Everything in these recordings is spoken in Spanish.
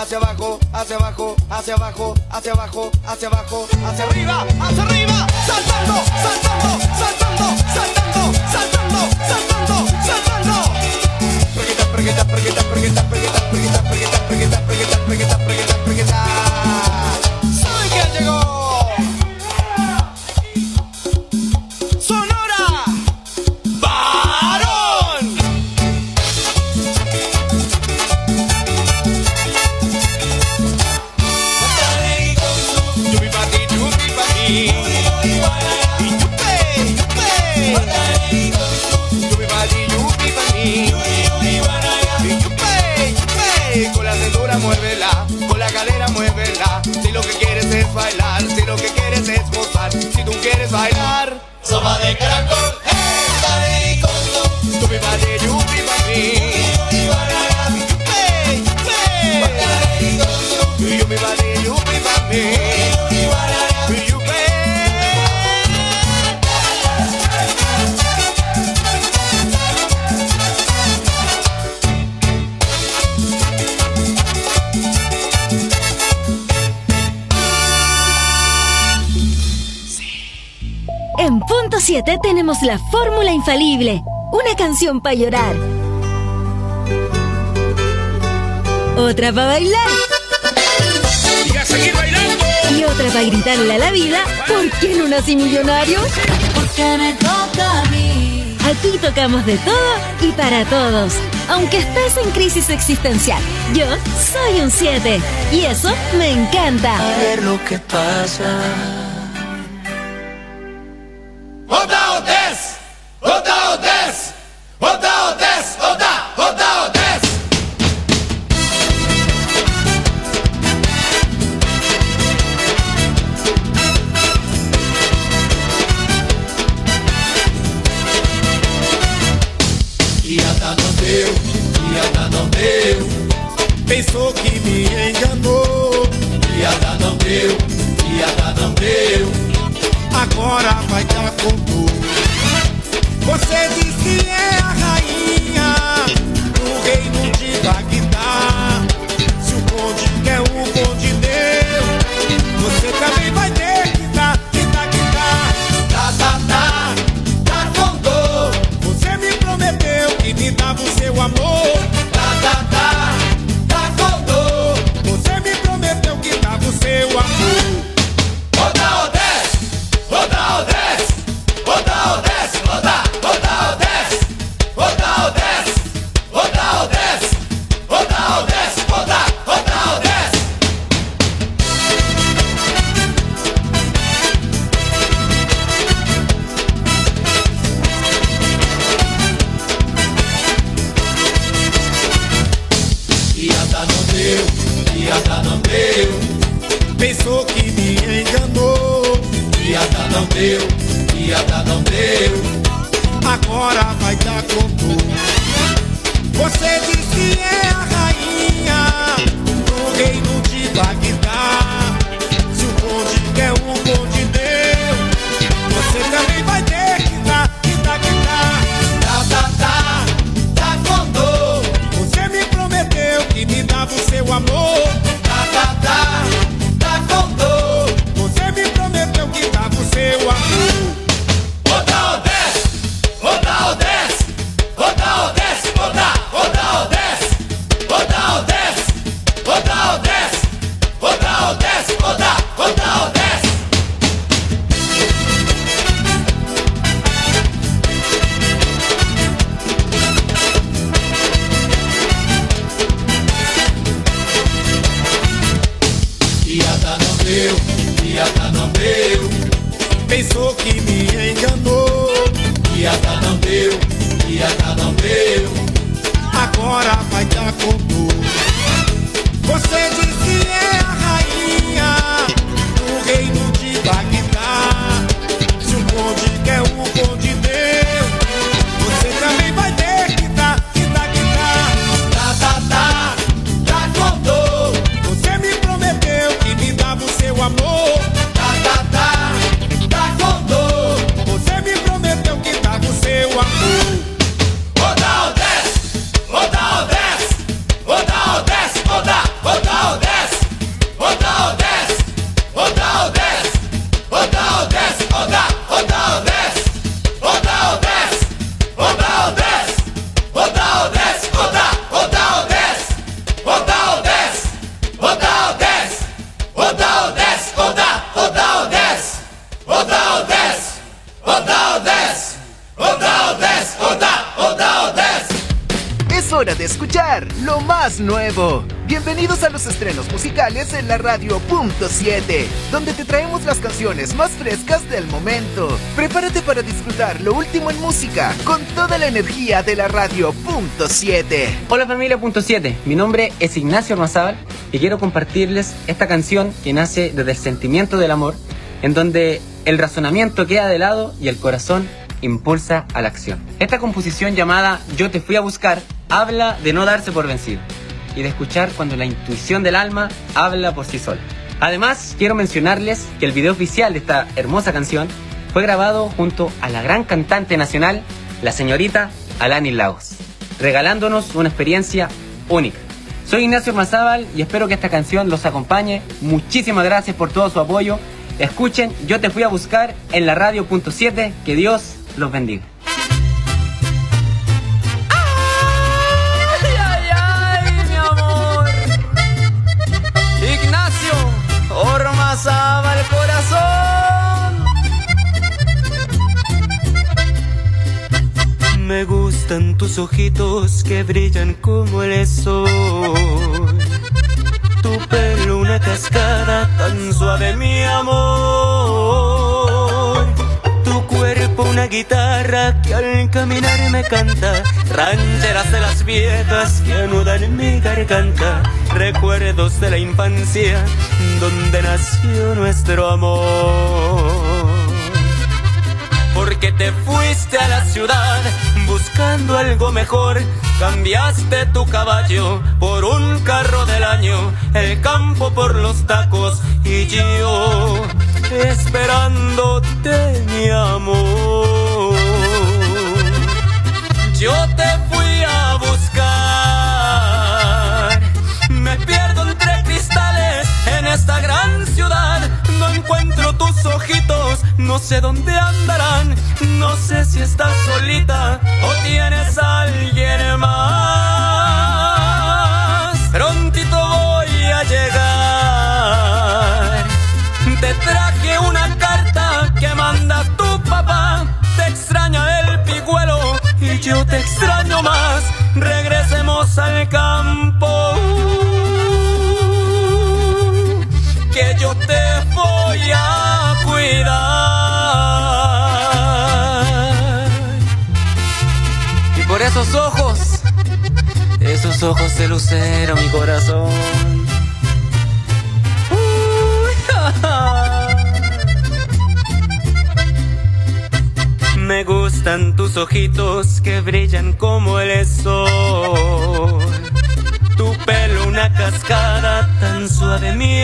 hacia abajo, hacia abajo, hacia abajo, hacia abajo, hacia abajo, hacia arriba, saltando, saltando, saltando, saltando, saltando, saltando, saltando. Pregueta, pregueta, pregueta, pregueta, pregueta, pregueta, pregueta, pregueta, pregueta, pregueta, pregueta, pregueta. ¿Saben quién llegó? Sonora Varón. Yupi pati, yupi pati. Y yupe, yupe. Yupi pati, yupi pati. Y yupe, yupe. Con la cintura muévela, con la cadera muévela. Si lo que quieres es bailar, si lo que quieres es gozar, si tú quieres bailar, Sopa de caracol, hey, yupi pati, yupi pati. Yupe, yupe. Yupi pati, yupi pati. Yupe. En punto 7 tenemos la fórmula infalible. Una canción para llorar. Otra para bailar. Y a seguir bailando. Y otra para gritarle a la vida. ¿Por qué no nací millonario? Porque me toca a mí. Aquí tocamos de todo y para todos. Aunque estés en crisis existencial, yo soy un 7. Y eso me encanta. A ver lo que pasa. Oda Odes, Oda Odes, Oda Odes, Oda Odes. Iada não deu, Pensou que me enganou. Iada não deu, Iada não deu. Agora vai dar com tudo. Você diz que é a rainha do reino de Bagdá. Se o bonde quer o bonde deu, você também vai ter que dar, que dar, que dar. Tá com dor. Você me prometeu que me dava o seu amor. Tá com dor. Você me prometeu que dava o seu amor. Oda Odes, Oda Odes, Oda Odes, Oda Odes, Oda Odes, Oda Odes, Oda Odes, Oda Odes. Iada não deu, Pensou que me enganou. Iada não deu, Iada não deu. Agora vai dar com tudo. Você diz que é a rainha do reino de Bagdá. Se o bonde quer o bonde deu, você também vai ter que dar, que dar, que dar. Tá com dor. Você me prometeu que me dava o seu amor. Tá com dor. Você me prometeu que dava o seu amor. Oda Odes, Oda Odes, Oda Odes, Oda Odes, Oda Odes, Oda Odes, Oda Odes, Oda Odes. Iada não deu, Pensou que me enganou. Iada não deu, Iada não deu. Agora vai dar com tudo. Você diz que é a rainha do reino de Bagdá. Se o bonde quer o bonde deu, você também vai ter que dar, que dar, que dar. Tá com dor. Você me prometeu que me dava o seu amor. Tá com dor. Você me prometeu que dava o seu amor. Oda Odes, Oda Odes, hora de escuchar lo más nuevo. Bienvenidos a los estrenos musicales en la Radio Punto 7, donde te traemos las canciones más frescas del momento. Prepárate para disfrutar lo último en música con toda la energía de la Radio Punto 7. Hola familia Punto 7, mi nombre es Ignacio Ormazábal y quiero compartirles esta canción que nace desde el sentimiento del amor, en donde el razonamiento queda de lado y el corazón impulsa a la acción. Esta composición llamada Yo te fui a buscar habla de no darse por vencido y de escuchar cuando la intuición del alma habla por sí sola. Además, quiero mencionarles que el video oficial de esta hermosa canción fue grabado junto a la gran cantante nacional, la señorita Alanis Lagos, regalándonos una experiencia única. Soy Ignacio Ormazábal y espero que esta canción los acompañe. Muchísimas gracias por todo su apoyo. Escuchen Yo te fui a buscar en la Radio Punto 7. Que Dios los bendiga. Ay, ay, ay, mi amor. Ignacio Ormazábal corazón. Me gustan tus ojitos que brillan como el sol. Tu pelo una cascada tan suave, mi amor. Tu cuerpo una guitarra que al caminar me canta. Rancheras de las viejas que anudan en mi garganta. Recuerdos de la infancia donde nació nuestro amor. Porque te fuiste a la ciudad buscando algo mejor. Cambiaste tu caballo por un carro del año, el campo por los tacos y yo esperándote, mi amor. Yo te fui a buscar, me pierdo entre cristales en esta gran ciudad. No encuentro tus ojitos, no sé dónde andarán. No sé si estás solita o tienes a alguien más. Prontito voy a llegar. Te traje una carta que manda tu papá. Te extraña el pigüelo y yo te extraño más. Regresemos al campo, que yo te voy a cuidar. Y por esos ojos de lucero, mi corazón. Me gustan tus ojitos que brillan como el sol. Tu pelo una cascada tan suave, mi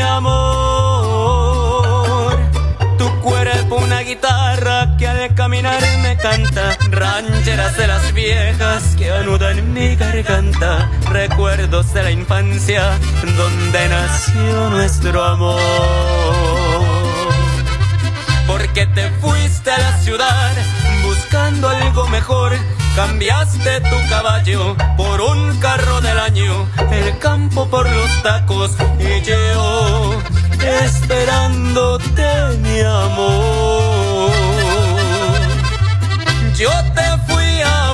amor. Tu cuerpo una guitarra que al caminar me canta. Rancheras de las viejas que anudan en mi garganta. Recuerdos de la infancia donde nació nuestro amor. Porque te fuiste a la ciudad buscando algo mejor. Cambiaste tu caballo por un carro del año, el campo por los tacos y yo esperándote, mi amor. Yo te fui a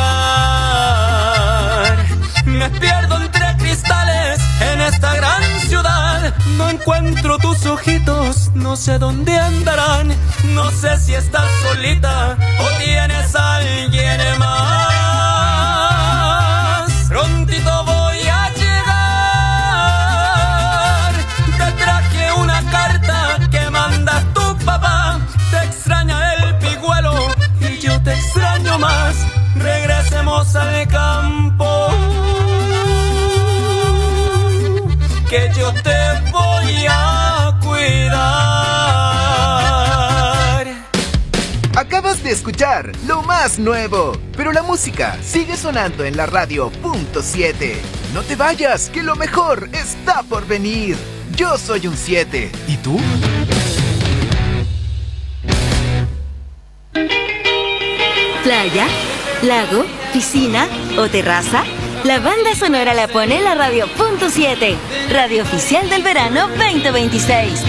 buscar, me pierdo entre cristales en esta gran ciudad. No encuentro tus ojitos, no sé dónde andarán. No sé si estás solita o tienes a alguien más. Prontito voy a llegar. Te traje una carta que manda tu papá. Te extraña el pigüelo y yo te extraño más. Regresemos al campo, que yo te voy a cuidar. Acabas de escuchar lo más nuevo, pero la música sigue sonando en la Radio Punto 7. No te vayas, que lo mejor está por venir. Yo soy un 7. ¿Y tú? Playa, lago, piscina o terraza. La banda sonora la pone en la Radio Punto 7, radio oficial del verano 2026.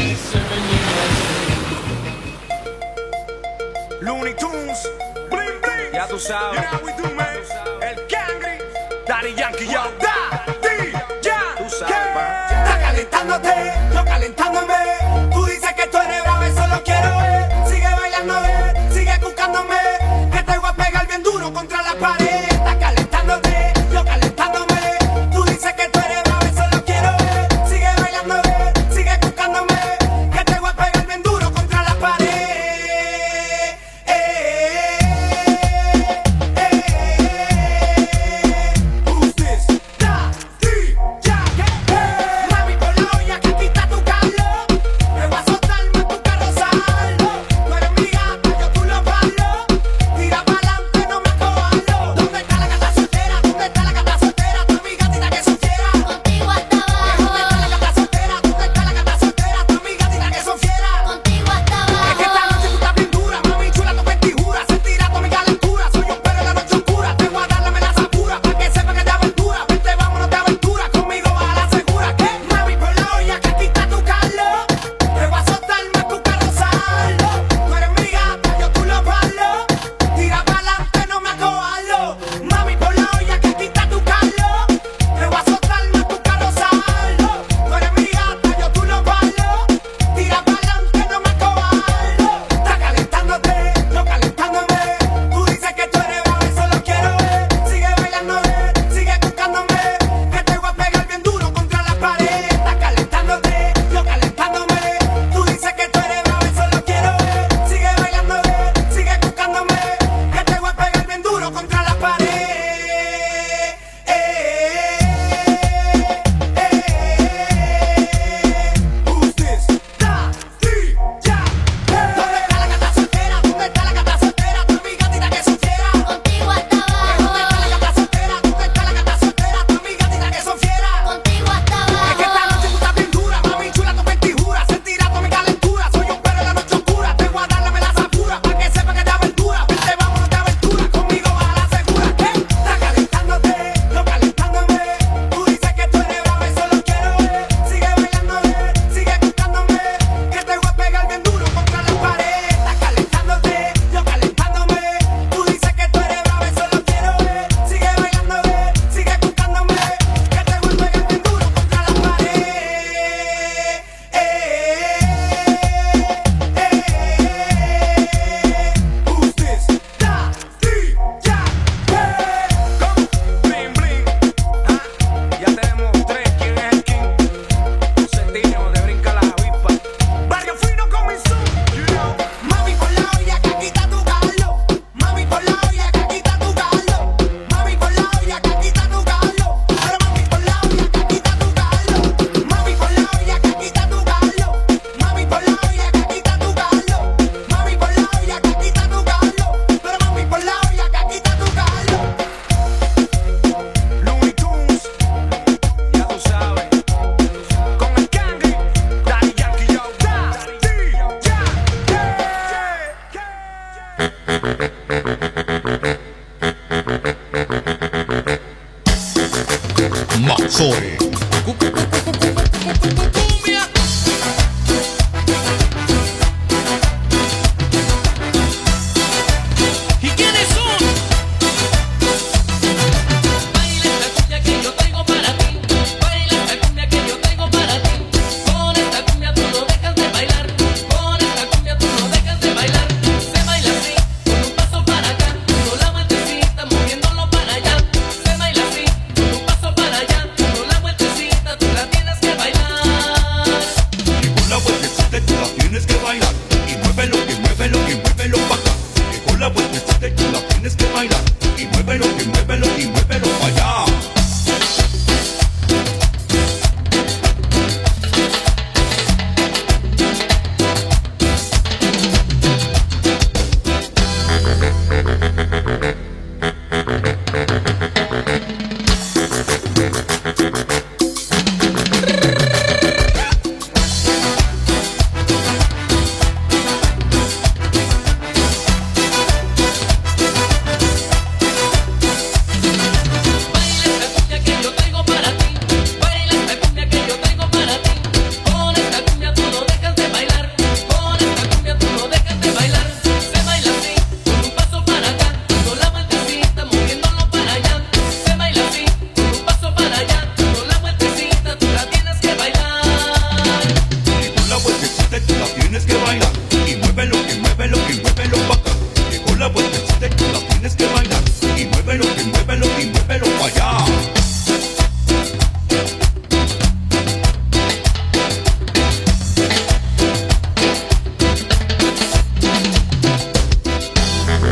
Looney Tunes, bling bling. Ya tú sabes. You know how we do, man. El Cangri, Daddy Daddy Yankee, yo. Daddy, ya. Tú sabes, pa. Está calentándote, yo calentándome. Tú dices que tú eres bravo, eso lo quiero ver. Sigue bailando, sigue buscándome. Que te voy a pegar bien duro contra la pared. Está calentándote, yo calentándome. Tú dices que tú eres bravo, eso lo quiero ver. Sigue bailando, sigue buscándome. Que te voy a pegar bien duro contra la pared. Who's this? Daddy Yankee. Mami, por la olla que aquí está tu Carlos. Me voy a soltar más tu carro salvo. Tú eres mi gata, yo tú lo palo. Tira pa'lante, no me acobarlo. ¿Dónde está la gata soltera? ¿Dónde está la gata soltera? Tu amiga tira que son fieras. Contigo hasta abajo. ¿Dónde está la gata soltera? ¿Dónde está la gata soltera? Tu amiga tira que son fieras. Contigo hasta Es que esta abajo. noche tú estás bien dura, mami chula, tu vestidura. Sentirá tu mi calentura. Soy un perro en la noche oscura. Te voy a dar la amenaza pura pa' que sepa que te aventura. Vente, vámonos de aventura. Conmigo vas a la segura. ¿Qué? Mami, por la olla que aquí está tu Carlos. Te voy a soltar más tu carro salvo. Tú eres mi gata, yo tú lo palo. Tira pa'lante, no me acobarlo. Mami, por la olla que aquí está tu Carlos. Te voy a soltar más tu carro salvo. Tú eres mi gata, yo tú lo palo. Tira pa'lante, no me acobarlo. Está calentándote, yo calentándome. Tú dices que tú eres bravo, eso lo quiero ver. Sigue bailando, sigue buscándome. Que te voy a pegar bien duro contra la pared. Está calentándote, yo calentándome. Tú dices que tú eres bravo, eso lo quiero ver. Sigue bailando, sigue buscándome. Que te voy a pegar bien duro contra la pared. Who's this? Daddy Yankee. ¿Dónde está la gata soltera? ¿Dónde está la gata soltera? Tu amiga tira que son fieras. Contigo hasta ¿Dónde está la abajo. gata soltera? ¿Dónde está la gata soltera? Tu amiga tira que son fieras. Contigo hasta Es que esta noche tú abajo. estás bien dura, mami chula, tu vestidura. Sentirá tu mi calentura. Soy un perro en la noche oscura. Te voy a dar la amenaza pura pa' que sepa que te aventura. Vente, vámonos de aventura. Conmigo vas a la segura. ¿Qué? Está calentándote, yo calentándome. Tú dices que tú eres bravo, eso lo quiero ver. Sigue bailando, sigue buscándome. Que te voy a pegar bien duro contra la pared. Está calentándote, yo calentándome. Tú dices que tú eres bravo, eso lo quiero ver. Sigue bailando, sigue buscándome. Que te voy a pegar bien duro contra la pared. Who's this? Daddy Yankee. Bling, bling. Ah, ya tenemos tres. ¿Quién es el king? José Tino, de brinca la avispa. Barrio fino con mi zoom. Mami, por la olla que aquí está tu Carlos. Mami, por la olla que aquí está tu Carlos. Mami, por la olla que aquí está tu Carlos. Pero mami, por la olla que aquí está tu Carlos. Mami, por la olla que aquí está tu Carlos. Mami, por la olla que aquí está tu Carlos. Mami, por la olla que aquí está tu Carlos. Pero mami, por la olla que aquí está tu Carlos. Looney Tunes, ya tú sabes. Con el Candy, Daddy Yankee, yo. Daddy Yankee. Mazzore. ¿Y quiénes son? Baila esta cumbia que yo traigo para ti. Baila esta cumbia que yo traigo para ti. Con esta cumbia tú no dejas de bailar. Con esta cumbia tú no dejas de bailar. Se baila así, con un paso para acá. Con la vueltecita, moviéndolo para allá. Se baila así, con un paso para allá. Con la vueltecita, tú la tienes que bailar. Y con la vueltecita tú la tienes que bailar. Y muévelo, y muévelo, y muévelo pa' acá. Y con la vueltecita tú la tienes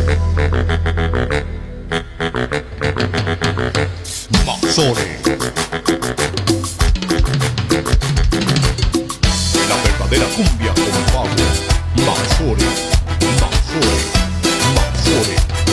Mazore. La verdadera cumbia con Pablo. Mazore, Mazore, Mazore.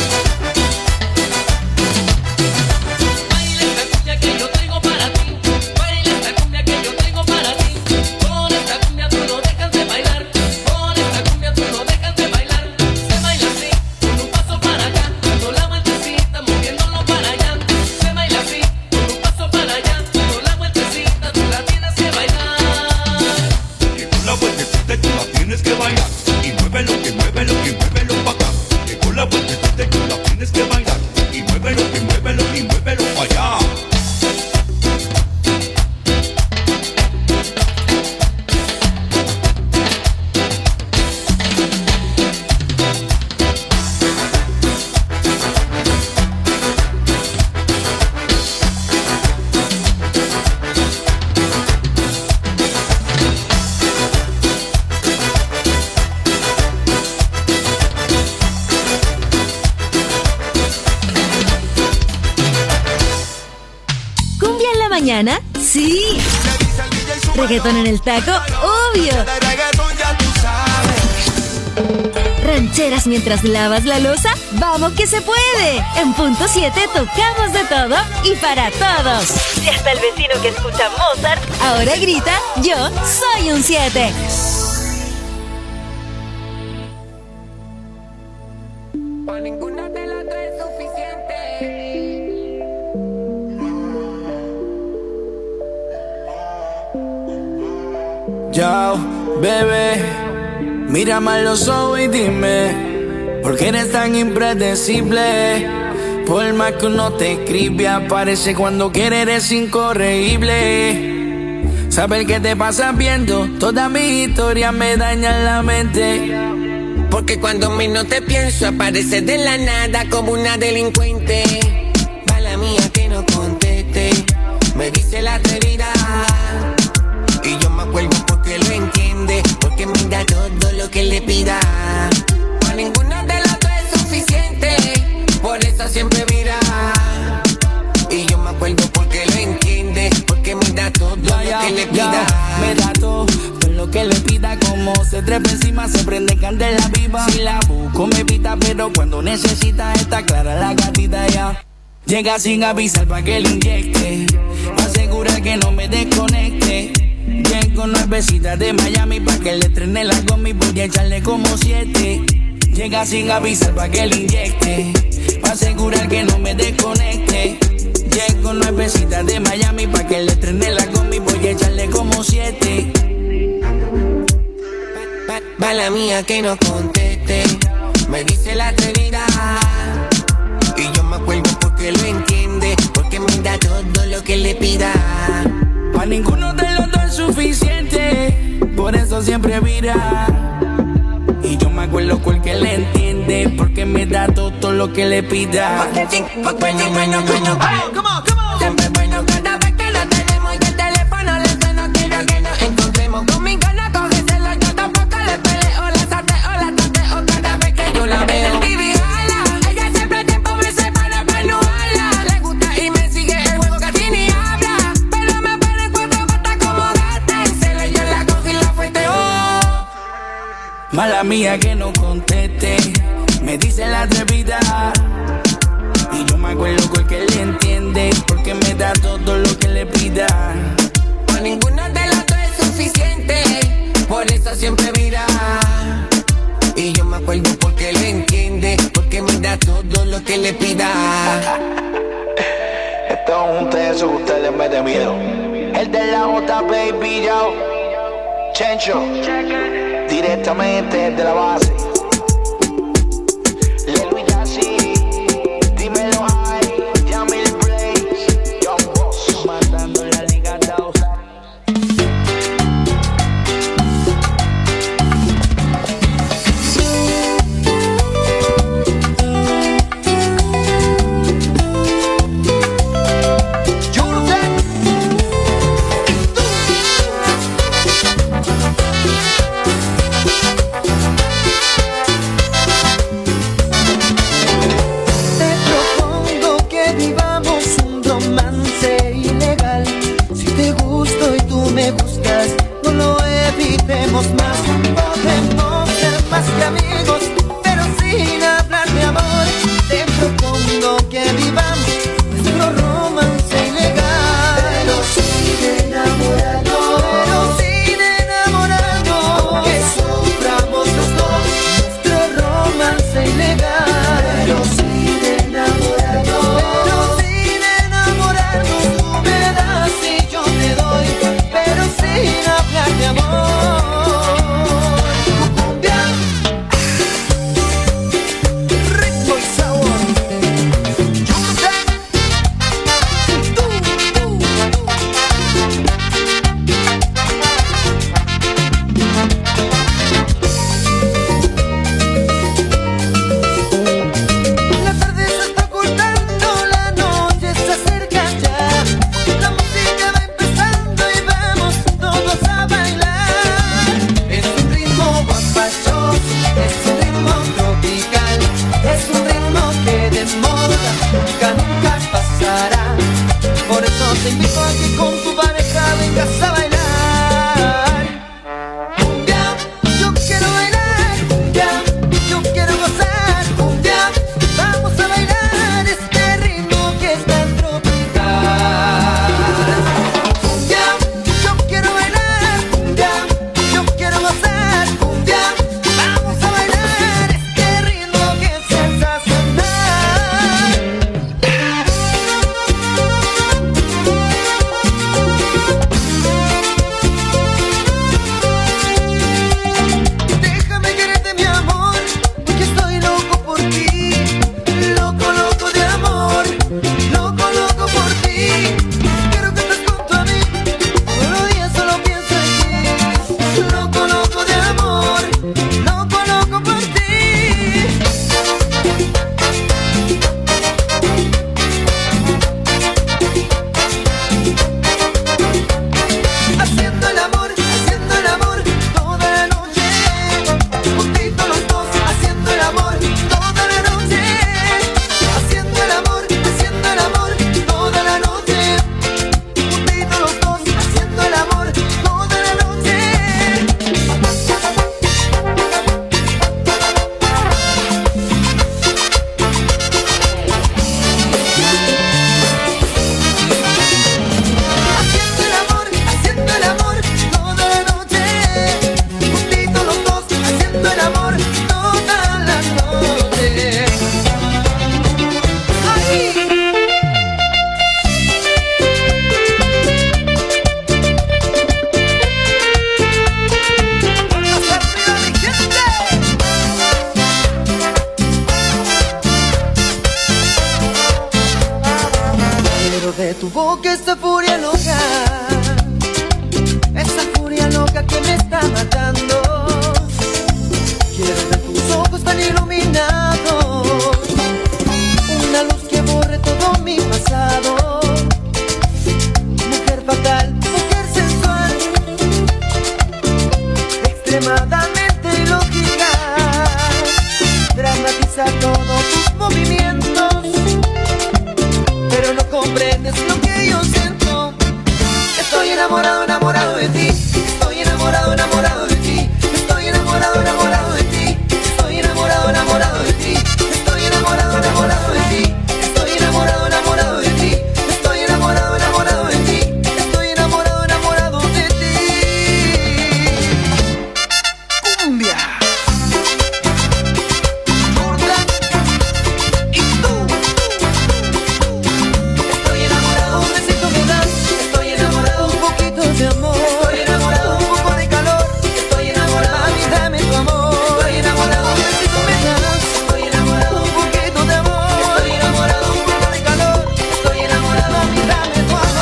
Baila esta cumbia que yo traigo para ti. Baila esta cumbia que yo traigo para ti. Con esta cumbia tú no dejas de bailar. Con esta cumbia tú no dejas de bailar. Se baila así, con un paso para acá, dando la vueltecita, moviéndolo para allá. Se baila así, con un paso para allá, dando la vueltecita, tú la tienes que bailar. Llegó la vueltecita y tú la tienes que bailar. Y muévelo, que muévelo, que muévelo pa' acá. Llegó la vueltecita y tú la tienes que bailar. Y muévelo, que muévelo, y muévelo pa' allá. ¿Cumbia en la mañana? ¡Sí! ¿Reggaetón en el taco? ¡Obvio! ¿Rancheras mientras lavas la loza? ¡Vamos que se puede! En punto 7 tocamos de todo y para todos. Y hasta el vecino que escucha Mozart ahora grita: ¡yo soy un 7! Pa' ninguna te la trae suficiente. Yo, bebé, mírame a los ojos y dime, ¿por qué eres tan impredecible? Por más que uno te escribe, aparece cuando quiere, eres incorregible. Saber qué te pasa viendo toda mi historia me daña la mente. Porque cuando menos te pienso aparece de la nada como una delincuente. Mala mía que no conteste, me dice la atrevida. Y yo me acuerdo porque lo entiende, porque me da todo lo que le pida. Pa' ninguna de las dos es suficiente, por eso siempre vira. Y yo me acuerdo porque lo entiende, porque me da todo lo que le pida. Me da todo lo que le pida, como se trepa encima, se prende candela viva. Si la busco me evita, pero cuando necesita está clara la gatita ya. Llega sin avisar pa' que le inyecte, pa' asegurar que no me desconecte. Llego nuevecita de Miami pa' que le estrene la goma y voy a echarle como 7. Llega sin avisar pa' que le inyecte, pa' asegurar que no me desconecte. Llego nuevecita de Miami pa' que le estrene la goma y voy a echarle como 7. Mala mía que no conteste, me dice la atrevida. Y yo me acuerdo porque lo entiende, porque me da todo lo que le pida. Pa' ninguno de los dos es suficiente, por eso siempre vira. Y yo me acuerdo porque le entiende, porque me da todo lo que le pida. Bueno, siempre bueno cada vez que lo tenemos y el teléfono le suena, quiero que nos encontremos. Conmigo no cógeselo, yo tampoco le peleo, la sateo cada vez que yo la veo. Baby, jala, ella siempre tiempo me separa para no hablar. Le gusta y me sigue el juego, casi ni habla, pero me para en cuatro patas como gata. Se le dio la coja y la fuerte, oh. Mala mía que no conteste, me dice la atrevida. Y yo me acuerdo porque le entiende, porque me da todo lo que le pida. Pa' ninguna de las dos es suficiente, por eso siempre vira. Y yo me acuerdo porque lo entiende, porque me da todo lo que le pida. Esto es un teso que usted le mete miedo. El de la J, baby, yo. Chencho, directamente de la base. tu boca esa furia loca, esa furia loca que me está matando. Quiero ver tus ojos tan iluminados, una luz que borre todo mi pasado. Mujer fatal, mujer sensual, extremadamente ilógica, dramatiza todos tus movimientos, pero no comprendes lo que yo siento. Estoy enamorado, enamorado de ti. Estoy enamorado, enamorado de ti. Estoy enamorado, enamorado de ti. Estoy enamorado, enamorado de ti. Estoy enamorado, enamorado de ti. Estoy enamorado, enamorado de ti. Estoy enamorado, enamorado de ti. Estoy enamorado, enamorado de ti. Cumbia. Jordan y tú. Estoy enamorado, un besito me das. Estoy enamorado, un poquito de amor. Estoy enamorado, un poco de calor. Estoy enamorado, mami, dame tu amor. Estoy enamorado, un besito me das. Estoy enamorado, un poquito de amor. Estoy enamorado, un poco de calor. Estoy enamorado, mami, dame tu amor.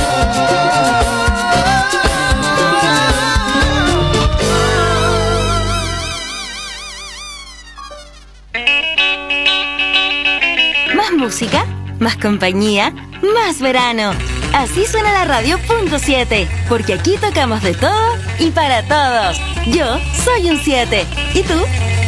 Más música, más compañía, más verano. Así suena la radio .7, porque aquí tocamos de todo y para todos. Yo soy un 7. ¿Y tú?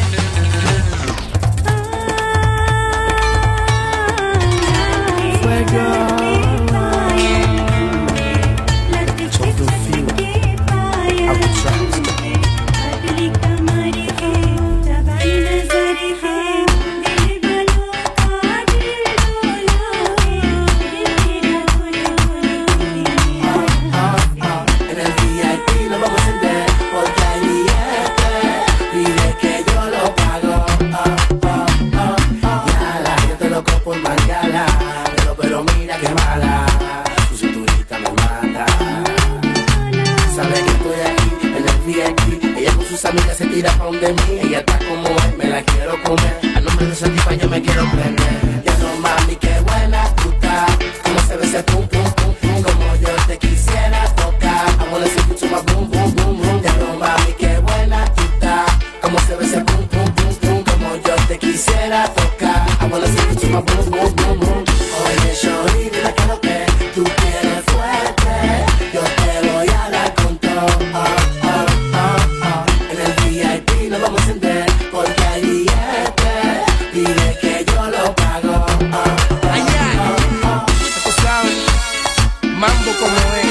En el VIP lo vamos a encender porque hay billete. Pide que yo lo pago. Yala, yo te lo compro por Mangala. Pero mira que mala, su cinturita me mata. Sabe que estoy aquí en el VIP. Ella con sus amigas se tira pa' donde mí. Ella está como es, me la quiero comer. A nombre de Satisfy yo me quiero prender. Ya no mami, qué buena tú estás. Como se ve ese pum pum pum pum. Como yo te quisiera tocar. I wanna see you to my boom boom boom boom. Ya no mami, qué buena tú estás. Como se ve ese pum pum pum pum. Como yo te quisiera tocar. I wanna see you to my boom boom boom boom. Oye, shorty, dile que lo que tú tienes fuerte. Yo te voy a dar con todo. En el VIP nos vamos a encender porque hay billete. Dile que yo lo pago. Tú sabes, mambo como es.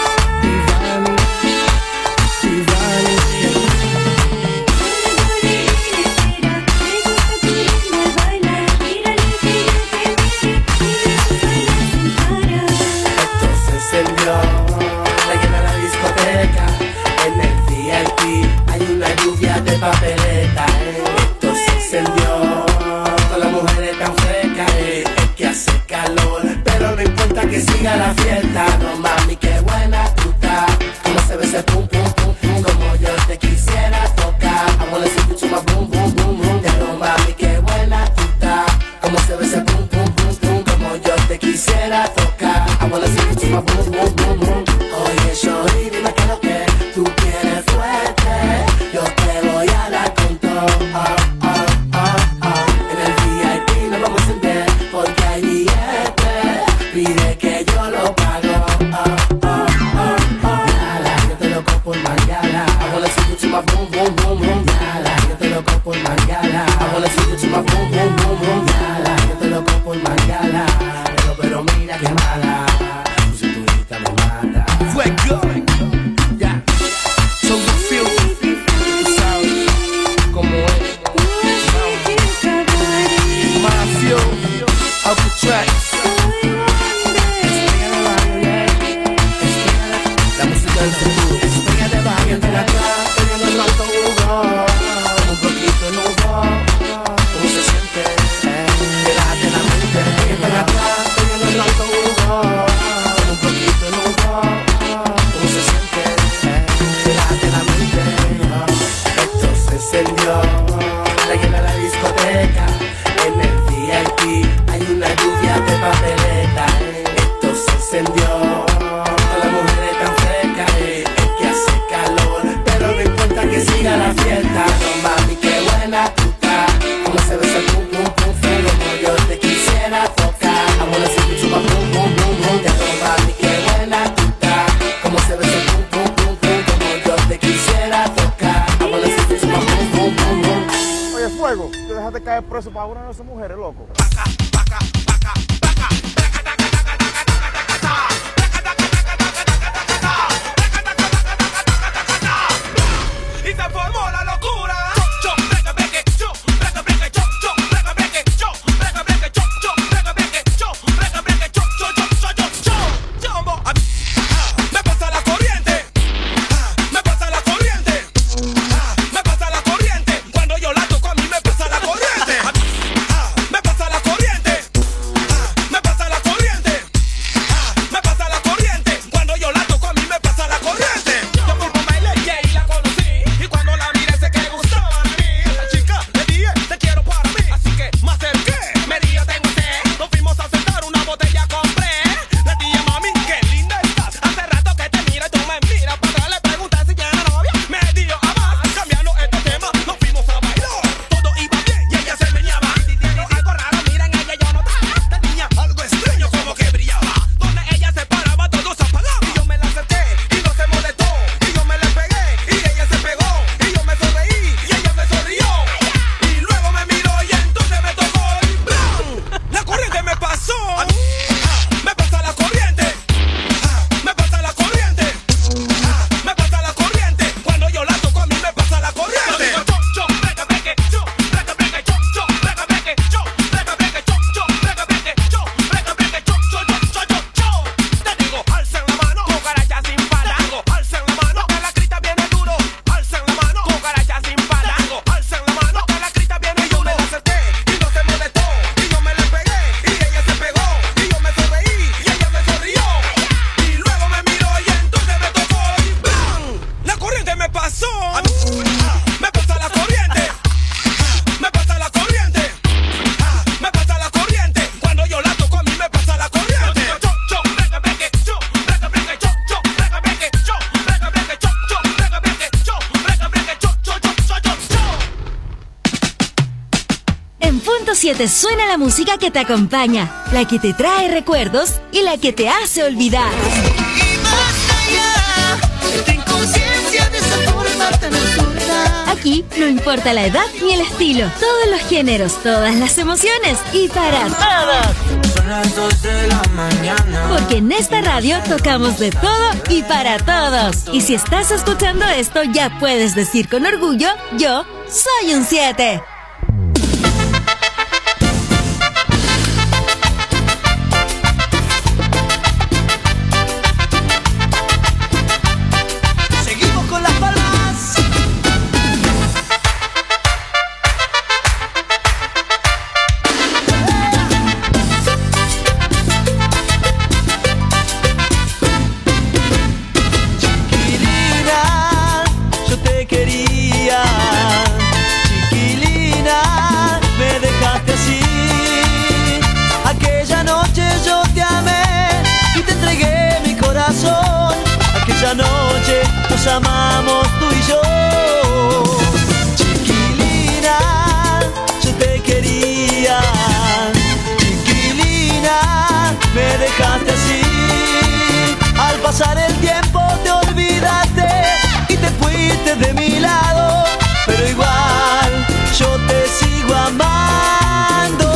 Esto se encendió, la llena la discoteca. En el VIP hay una lluvia de papeleta. Esto se encendió, todas las mujeres tan frescas. Es que hace calor, pero no importa que siga la fiesta. No mami, qué buena tú estás. Como se ve ese pum pum pum pum. Como yo te quisiera tocar. I wanna see you to my boom boom boom boom. Ya no mami, qué buena tú estás. Como se ve ese pum pum pum pum. Como yo te quisiera tocar. I wanna see you to my boom boom boom boom. Oye, shorty, dime que lo que tú quieres fuerte. Yo te voy a dar con todo. En el VIP nos vamos a encender porque hay billete. Pide que yo lo pago. Yala, yo te lo compro por Mangala. I wanna see you to my boom boom boom boom. Yala, yo te lo compro por Mangala. I wanna see you to my boom boom boom boom. Yala, yo te lo compro por Mangala. Pero mira que mala, su cinturita me mata. Fuego. Ya. Son the feel. Tú sabes cómo es. Mafio. Alcatraz. La música del futuro. Estrella de barrio entre la clase, teniendo el alto humo. Un poquito en humo. ¿Cómo se siente? Relájate la mente. Entre la clase, teniendo el alto humo. una de esas mujeres, loco. Y se formó la locura. Me pasa la corriente. Me pasa la corriente. Me pasa la corriente. Cuando yo la toco a mí me pasa la corriente. Me pasa la corriente. Me pasa la corriente. Me pasa la corriente. Cuando yo la toco a mí me pasa la corriente. Yo fui pa' baile y la conocí. Y cuando la miré sé que le gustaba a mí. La chica le dije te quiero para mí. Así que me acerqué. Me dijo tengo sed. Nos fuimos a sentar, una botella compré. Le dije mami qué linda estás. Hace rato que te miro y tú me miras. Para atrás le pregunté si tiene novia. Me dijo más. Cambiando este tema nos fuimos a bailar. Todo iba bien y ella se meneaba. Algo raro, miren ella yo notaba. Tenía algo extraño como que brillaba. Donde ella se paraba todos se apagaban. Y yo me la acerqué y no se molestó. Y yo me le pegué y ella se pegó. Y yo me sonreí y ella me sonrió. Y luego me miró y entonces me tocó el plan. La corriente me pasó. Me pasa la corriente. Me pasa la corriente. Me pasa la corriente. Cuando yo la toco a mí me pasa la corriente. Te digo, alcen la mano, cucaracha sin pala. Digo, alcen la mano, que la crita viene duro. Alcen la mano, cucaracha sin pala. Digo, alcen la mano, que la crita viene duro. Y yo me la acerqué y no se molestó. Y yo me le pegué y ella se pegó. Y yo me sonreí y ella me sonrió. Y luego me miró y entonces me tocó y ¡bam! La corriente me pasó. Me pasa la corriente. Me pasa la corriente. Me pasa la corriente. Cuando yo la toco a mí me pasa la corriente. En punto 7 suena la música que te acompaña, la que te trae recuerdos y la que te hace olvidar. Ten conciencia de esa forma tan absurda. Aquí no importa la edad ni el estilo, todos los géneros, todas las emociones y para todos. Son las 2 de la mañana. Porque en esta radio tocamos de todo y para todos. Y si estás escuchando esto, ya puedes decir con orgullo, yo soy un 7. Seguimos con las palmas. Chiquilina, yo te quería. Chiquilina, me dejaste así. Aquella noche yo te amé y te entregué mi corazón. Aquella noche nos amamos tú y yo. Chiquilina, yo te quería. Chiquilina, me dejaste así. Al pasar el tiempo te olvidaste y te fuiste de mi lado. Pero igual yo te sigo amando.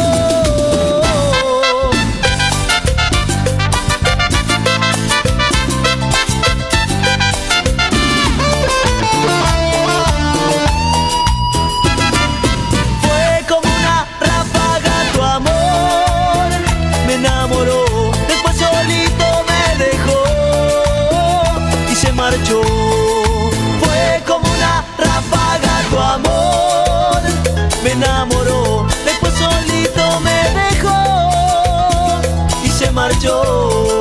Fue como una ráfaga tu amor, me enamoró, después solito me dejó y se marchó. Fue como una ráfaga tu amor, me enamoró, después solito me dejó y se marchó.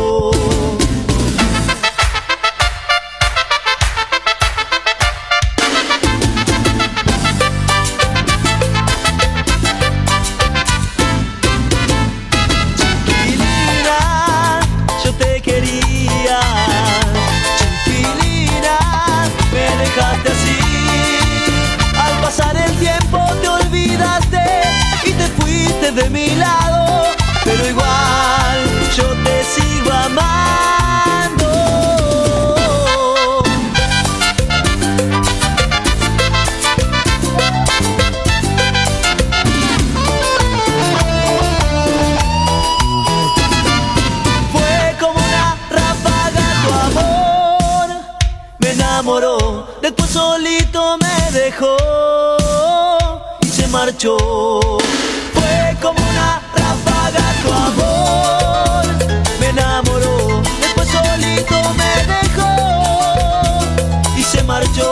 Chiquilina, yo te quería. Chiquilina, me dejaste así. Al pasar el tiempo te olvidaste y te fuiste de mi lado. Pero igual yo te sigo amando. enamoró, después solito me dejó y se marchó. Fue como una ráfaga tu amor, me enamoró, después solito me dejó y se marchó.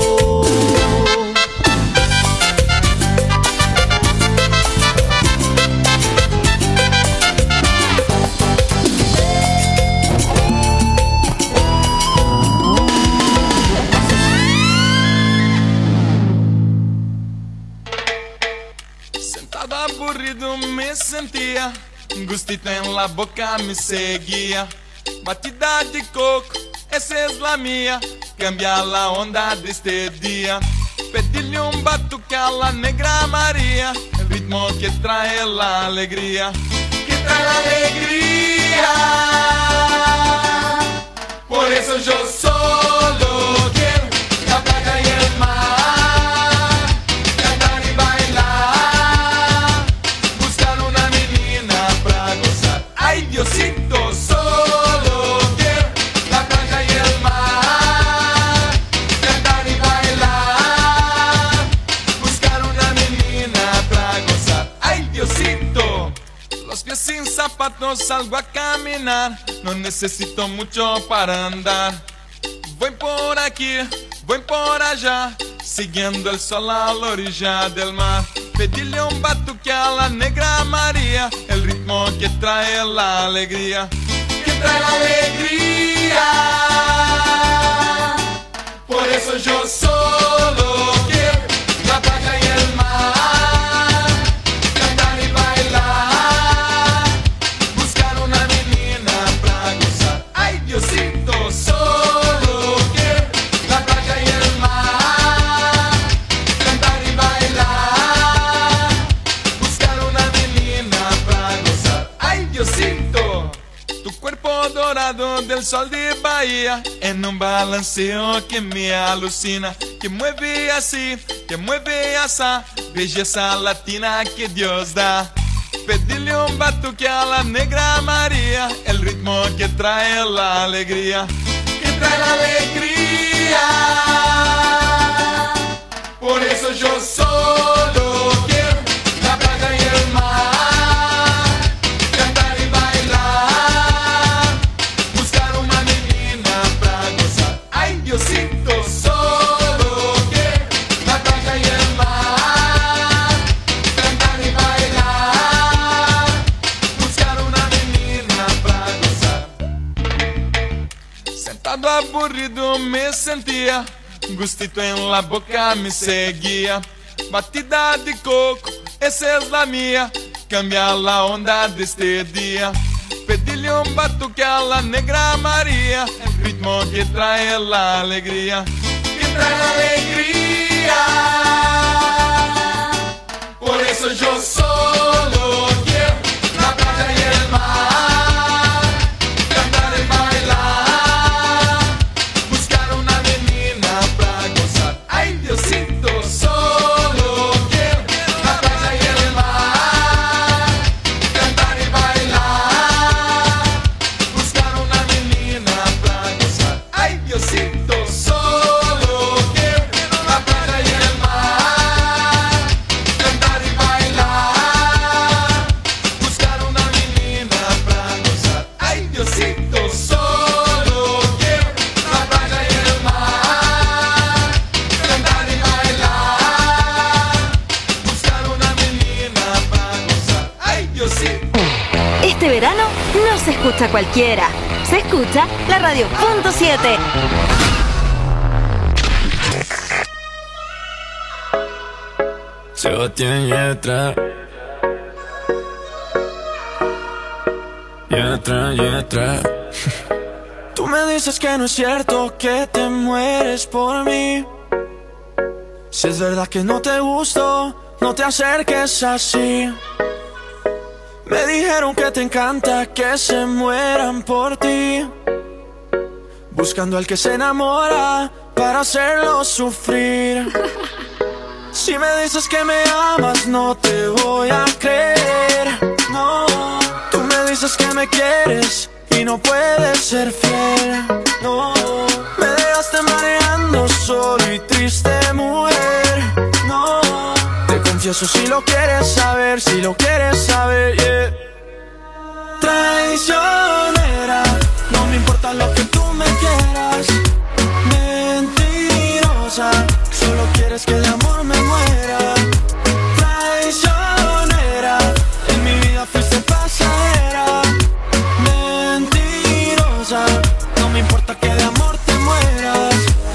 Aburrido me sentía, gustito en la boca me seguía. Batida de coco, esa es la mía, cambia la onda de este día. Pedirle un batuque a la negra María, el ritmo que trae la alegría, que trae la alegría. Por eso yo solo quiero la playa y el mar, cantar y bailar, buscar una menina pra gozar. Ay Diosito, solo quiero la playa y el mar, cantar y bailar, buscar una menina pra gozar. Ay Diosito, los pies sin zapatos salgo a caminar, no necesito mucho para andar. Voy por aquí, voy por allá, siguiendo el sol a la orilla del mar. Pedirle un batuque a la negra María, el ritmo que trae la alegría, que trae la alegría. Por eso yo solo quiero la playa y el mar, cantar y bailar, buscar una menina pra gozar. Ay Diosito, solo quiero la playa y el mar, cantar y bailar, buscar una menina pra gozar. Ay Diosito, tu cuerpo dorado del sol de Bahía, en un balanceo que me alucina, que mueve así, que mueve esa belleza latina que Dios da. Pedirle un batuque a la negra María, el ritmo que trae la alegría, que trae la alegría. Por eso yo solo quiero la playa y el mar, cantar y bailar, buscar una menina pra gozar. Ay Diosito, solo quiero la playa y el mar, cantar y bailar, buscar una menina pra gozar. Sentado aburrido me sentía, gustito en la boca me seguía. Batida de coco, esa es la mía, cambia la onda de este día. Pedirle un batuque a la negra María, el ritmo que trae la alegría, que trae la alegría. Por eso yo solo quiero la playa y el mar, cantar y bailar, buscar una menina pra gozar. Ay Diosito, solo quiero la playa y el mar, cantar y bailar, buscar una menina pra gozar. Ay Diosito, solo quiero la playa y el mar, cantar y bailar, buscar una menina pra gozar. Ay Diosito, solo quiero la playa y el mar, cantar y bailar, buscar una menina pra gozar. Ay Diosito. Este verano no se escucha cualquiera, se escucha la Radio Punto 7. Sebastián Yatra. Yatra. Tú me dices que no es cierto que te mueres por mí. Si es verdad que no te gusto, no te acerques así. Me dijeron que te encanta que se mueran por ti, buscando al que se enamora para hacerlo sufrir. Si me dices que me amas, no te voy a creer. No, tú me dices que me quieres y no puedes ser fiel. No, me dejaste mareando triste mujer. No, te confieso si lo quieres saber, si lo quieres saber, yeah. Traicionera, no me importa lo que tú me quieras. Mentirosa, solo quieres que de amor me muera. Traicionera, en mi vida fuiste pasajera. Mentirosa, no me importa que de amor te mueras.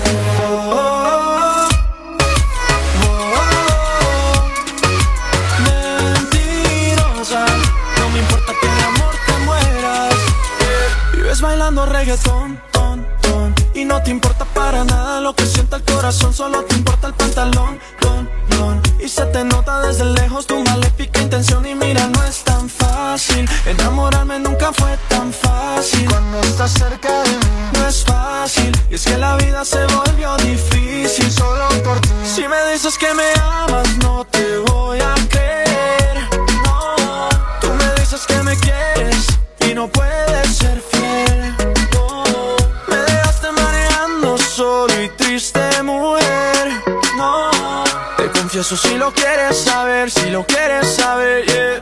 Mentirosa, no me importa que de amor te mueras. Vives bailando reggaetón, ton, ton, y no te importa para nada lo que sienta el corazón, solo te importa el pantalón, ton, ton. Y se te nota desde lejos tu maléfica intención. Y mira, no es tan fácil, enamorarme nunca fue tan fácil. Cuando estás cerca de mí no es fácil, y es que la vida se volvió difícil solo por ti. Si me dices que me amas no te voy a creer, no. Tú me dices que me quieres y no puedes ser fiel, no. Me dejaste mareando solo y triste mujer, no. Te confieso si lo quieres saber, si lo quieres saber, yeah.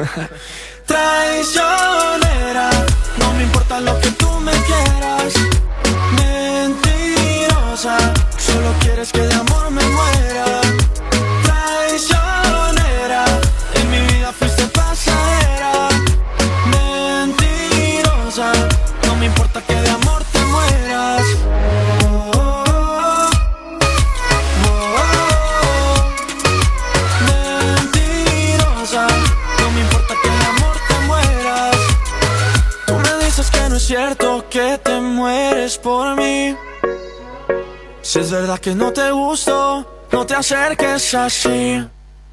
Traicionera, no me importa lo que tú me quieras. Mentirosa, solo quieres que de amor me muera. Traicionera, en mi vida fuiste pasajera. Mentirosa, no me importa que de amor te mueras. Mentirosa, no me importa que de amor te mueras. Tú me dices que no es cierto que te mueres por mí. Si es verdad que no te gusto, no te acerques así.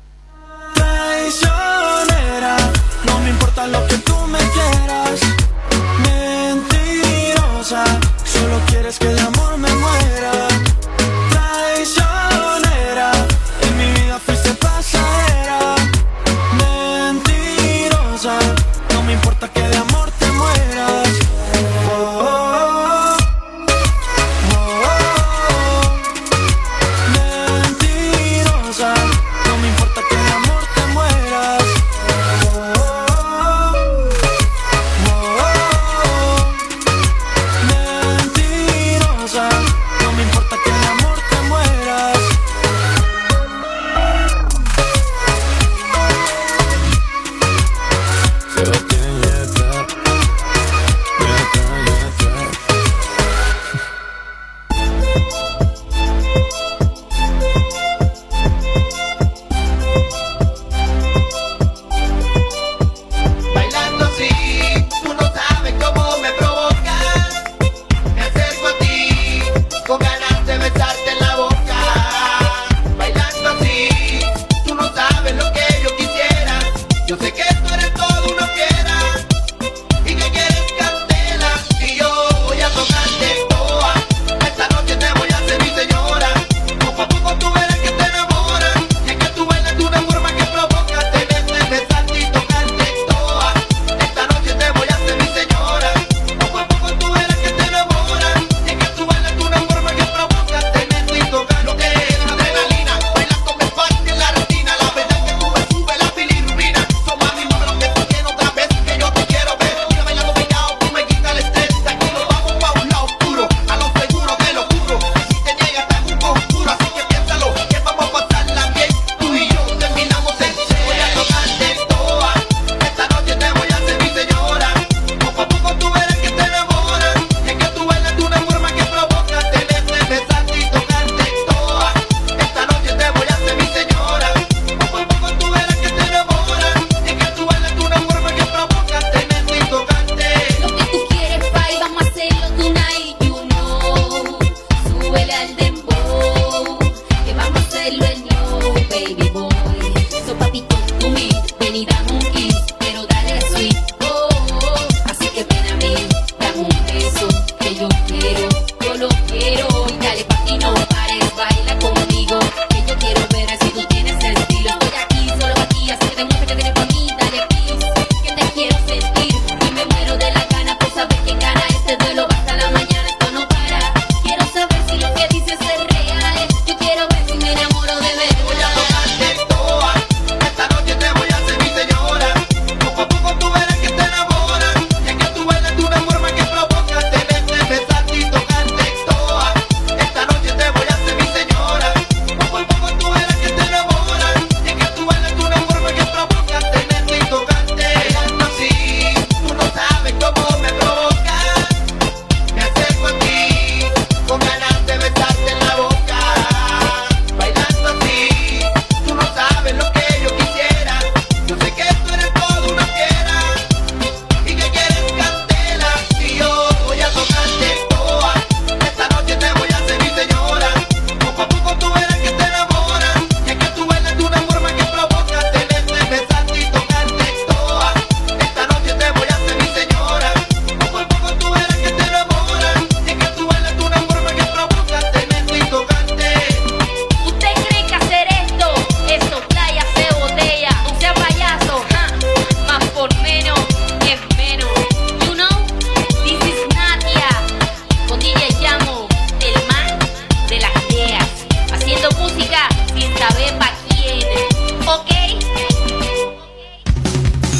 Traicionera, no me importa lo que tú me quieras. Mentirosa, solo quieres que de amor me muera. Traicionera, en mi vida fuiste pasajera. Mentirosa, no me importa que de amor te mueras. Mentirosa, no me importa que de amor te mueras. Mentirosa, no me importa que de amor te mueras. Sebastián Yatra, Yatra. Bailando así, tú no sabes cómo me provocas. Me acerco a ti, con ganas de besarte en la boca. Bailando así, tú no sabes lo que yo quisiera. Yo sé que tú eres todo una fiera y que quieres candela. Y yo voy a tocarte toa. Esta noche te voy a hacer mi señora. Poco a poco tú verás que te enamoras. Y es que tú bailas de una forma que provoca tenerte, besarte y tocarte toa. Esta noche te voy a hacer mi señora. Poco a poco tú verás que te enamoras. Y es que tú bailas de una forma que provoca tenerte y tocarte. Adrenalina, bailas con mi parte en la retina. La verdad que tú me sube la bilirrubina. So mami, mueve lo que tú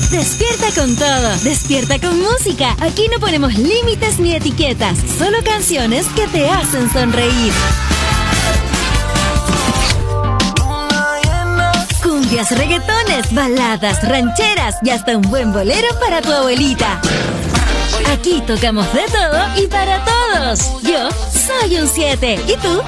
Despierta con todo, despierta con música. Aquí no ponemos límites ni etiquetas, solo canciones que te hacen sonreír. Cumbias, reggaetones, baladas, rancheras y hasta un buen bolero para tu abuelita. Aquí tocamos de todo y para todos. Yo soy un 7. ¿Y tú?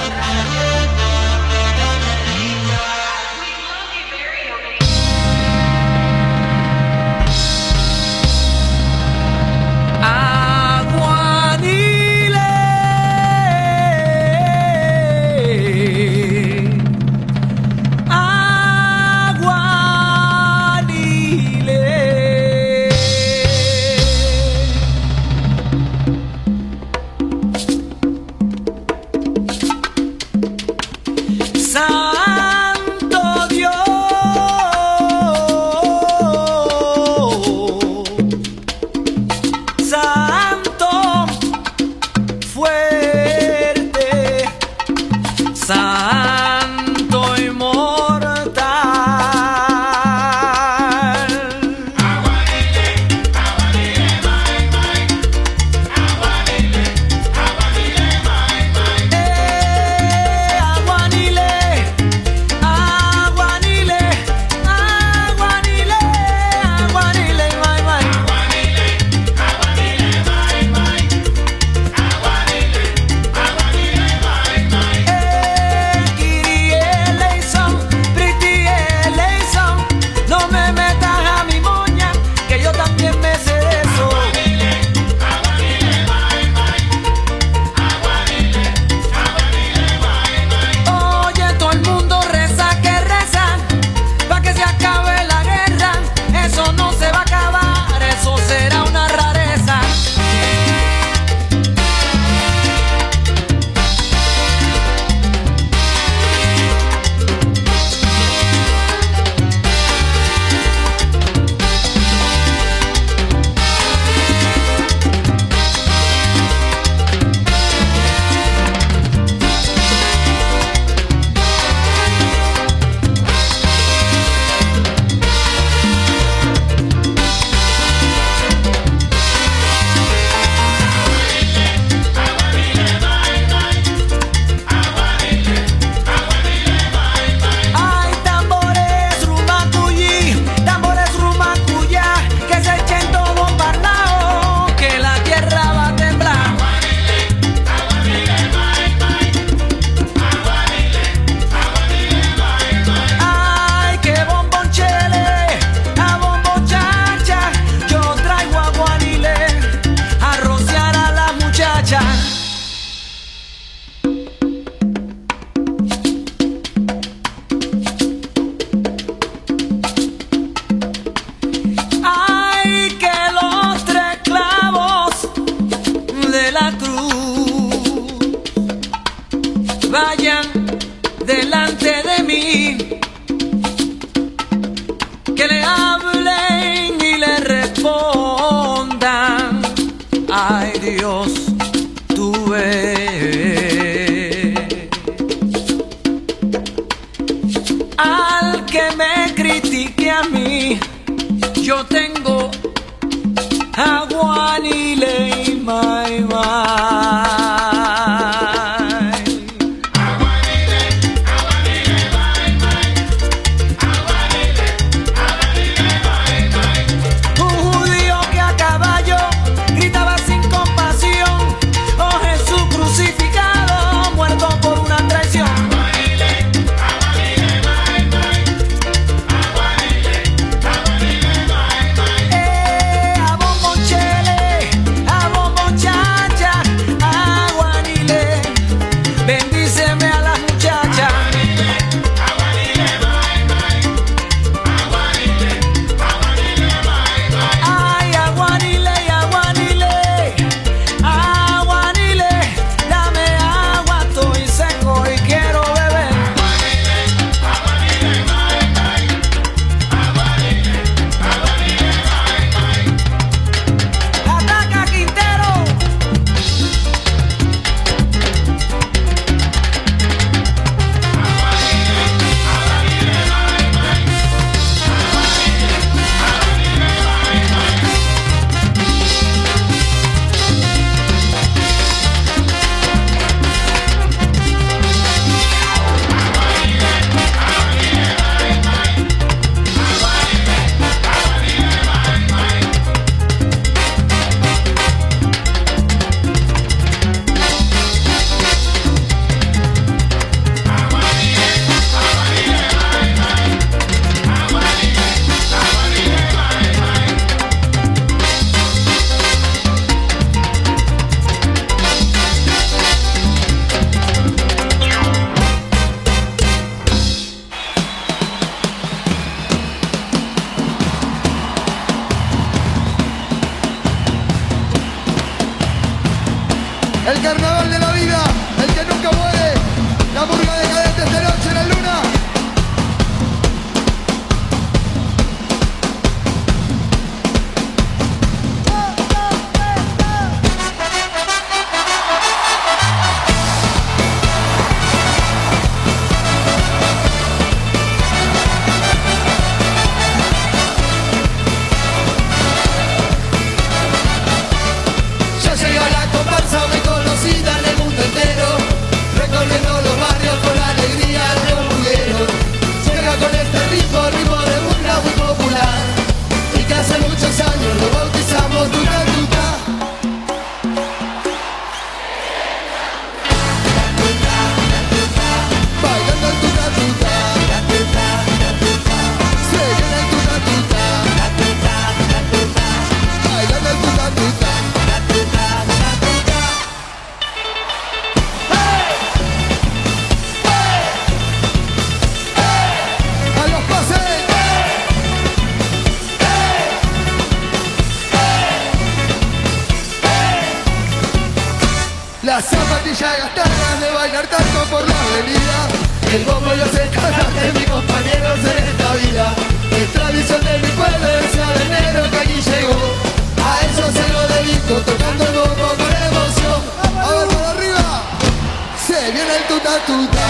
A bombo El carnaval de la vida, el que nunca muere. La murga decadente esta noche en la luna. Ya llega la comparsa muy conocida en el mundo entero, recorriendo los barrios con la alegría de un burguero. Llega con este ritmo de burla muy popular, y que hace muchos años lo bautizamos Tuta Tuta. Bailando el Tuta Tuta, se viene el Tuta Tuta, bailando el Tuta Tuta. A los pases. Las zapatillas gastadas de bailar tanto por la avenida. El bombo y los estándares de mis compañeros en esta vida. Es tradición de mi pueblo, el sea de enero que aquí llegó. A eso se lo dedico, tocando el bombo con emoción. A ver, por arriba. Se viene el Tuta Tuta,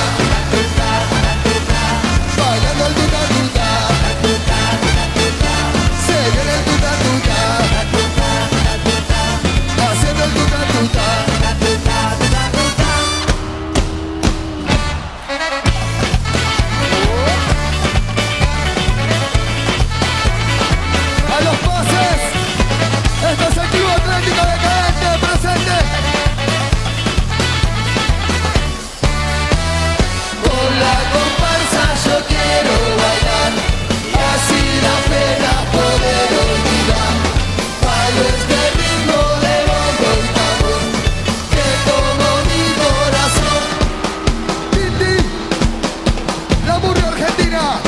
bailando el Tuta Tuta. Se viene el Tuta Tuta, haciendo el Tuta Tuta. A los pases. Esto es el Club Atlético Decadente presente. Con la comparsa yo quiero bailar, así la pena poder olvidar. Bailo este ritmo de bombo y tambor, que como mi corazón. Titi, la murga argentina.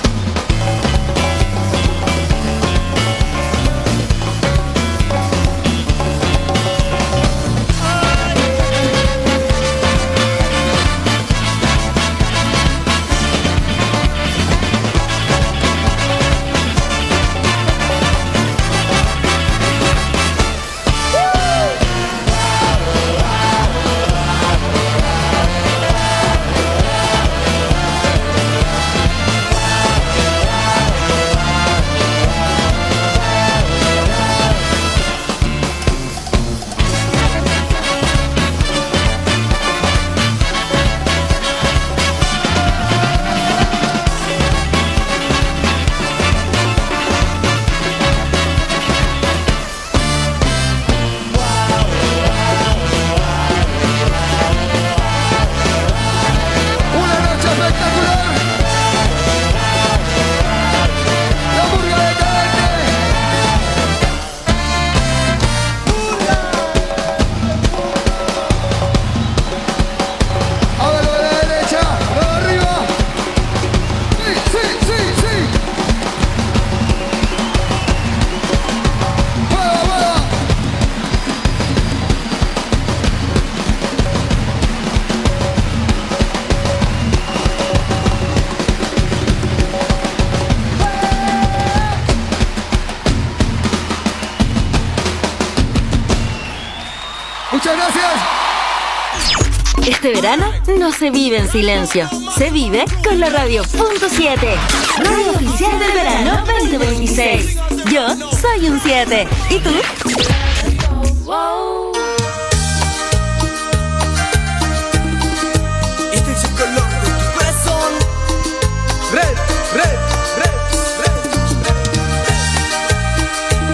Una noche espectacular. La murga decadente. A ver, lo de la derecha, lo de arriba. Sí, sí, sí, sí. Mueva, mueva. Muchas gracias. Este verano no se vive en silencio, se vive con la Radio Punto 7, radio oficial del verano 2026. Yo soy un 7. ¿Y tú? Wow.